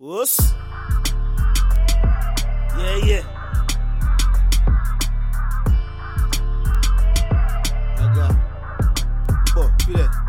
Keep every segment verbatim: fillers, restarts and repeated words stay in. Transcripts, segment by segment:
What's? Yeah, yeah. I got. Oh, feel it.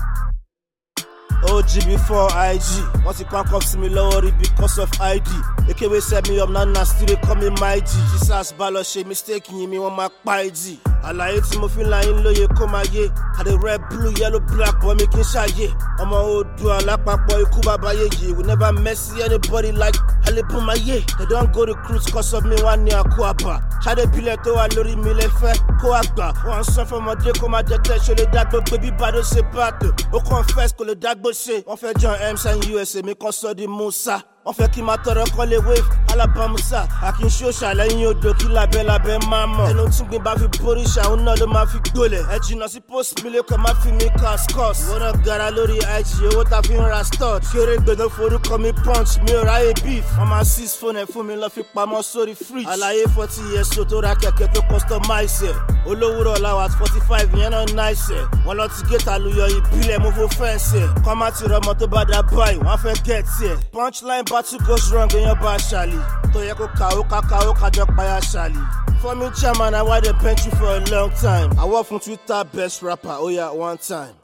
O G before I G. Once you can't come see me lower it because of I D. A K W set me up, now now still they call me my G. Jesus Baloche mistaking me on my P G. Àlàyé tí mo fi ń láyé lóye kó máa yé. I dey red, blue, yellow, black, boy making ṣàyè. Ọmọ Oòduà lápapọ̀ ikú bàbá yéye. We never mess anybody like Alibumaye. They don't go recruit cause of me one near Kwapa. Ṣadé pilẹ̀ tó wà lórí mi lè fẹ́ kó àgbà. Wọ́n sọ fọmọdé kó máa jẹ́tẹ̀ ṣe lè dágbó pé bíbá ló ṣe bàtò. Ó confess kò lè dágbó ṣe. Wọ́n fẹ́ John M S and U S A mi kan sọ di Musa. Wọ́n fẹ́ kí n máa tọrọ kọ́lé wave alábàmúsà. Àkín ṣóṣà lẹ́yìn odò kí lábẹ́ lábẹ́ máa mọ̀. Ẹnu tí gbin bá fi borí ṣàwọn náà ló máa fi gbólẹ̀. Ẹ jìnnà sí post mi lẹ́kọ̀ọ́ máa fi mi cascos. Wọ́n náà gara lórí I G owó ta fi ń ra stud. Kéré gbẹ̀dọ̀ forúkọ mi punch mi ò ráyè beef. Wọ́n máa six phone ẹ̀ fún mi lọ́ fi pamọ́ sórí fridge. Àlàyé forty years so tó ra kẹ̀kẹ́ tó customize ẹ̀. Olówúrọ̀ làwọn at forty five yẹn náà nice ẹ̀. Wọ́n lọ ti gate àlùyọ ìbílẹ̀ mo fò fẹ́ǹsì ẹ̀. Kọ́ má ti rọmọ tó bá dá báyìí wọ́n fẹ́ get ẹ̀. Punchline battle goes wrong èèyàn bá ṣàlì. Tó yẹ kó kàó kákàó kájọ payá ṣàlì. For me chairman I why they bench you for a long time. I work from Twitter best rapper oh yeah one time.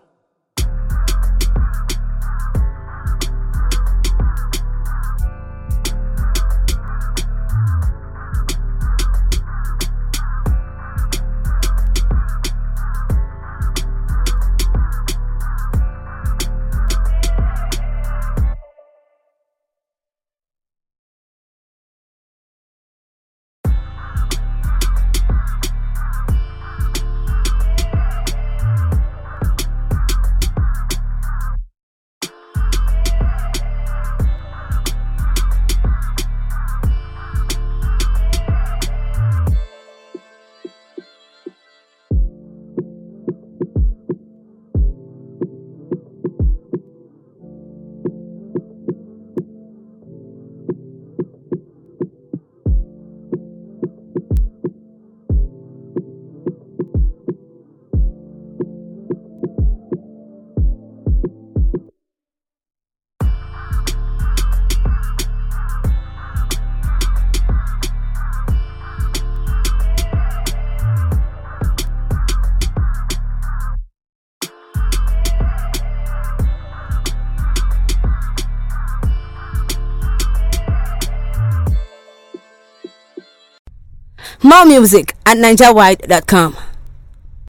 More music at ninja wide dot com.